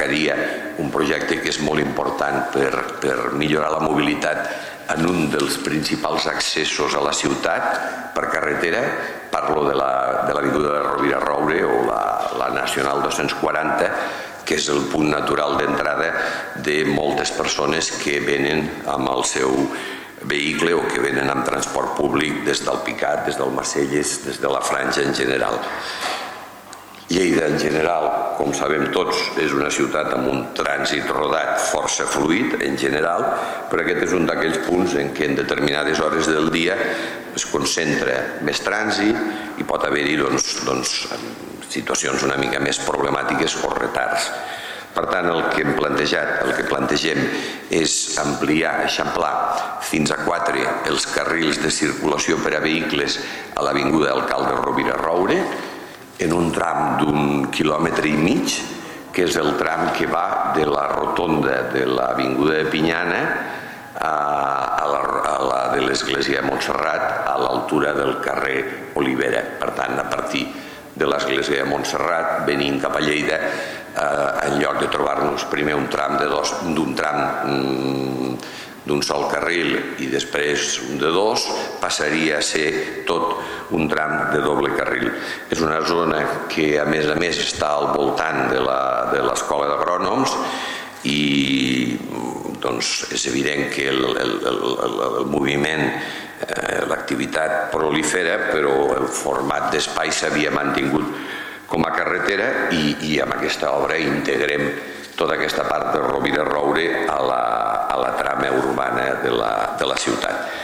destacaria un projecte que és molt important per millorar la mobilitat en un dels principals accessos a la ciutat per carretera. Parlo de l'avinguda de Rovira Roure o la Nacional 240, que és el punt natural d'entrada de moltes persones que venen amb el seu vehicle o que venen amb transport públic des del Picat, des del Macelles, des de la Franja en general. Lleida en general, com sabem tots, és una ciutat amb un trànsit rodat força fluid en general, però aquest és un d'aquells punts en què en determinades hores del dia es concentra més trànsit i pot haver-hi situacions una mica més problemàtiques o retards. Per tant, el que hem plantejat, el que plantegem és ampliar, eixamplar fins a 4 els carrils de circulació per a vehicles a l'avinguda Alcalde Rovira Roure, en un tram d'1,5 quilòmetres, que és el tram que va de la rotonda de l'avinguda de Pinyana a la de l'església de Montserrat, a l'altura del carrer Olivera. Per tant, a partir de l'església de Montserrat, venint cap a Lleida, en lloc de trobar-nos primer un tram d'un sol carril i després un de 2, passaria a ser tot un tram de doble carril. És una zona que a més està al voltant de l'Escola d'Agrònoms i és evident que el moviment, l'activitat prolifera, però el format d'espai s'havia mantingut com a carretera i amb aquesta obra integrem tota aquesta part de Rovira Roure a la trama urbana de la ciutat.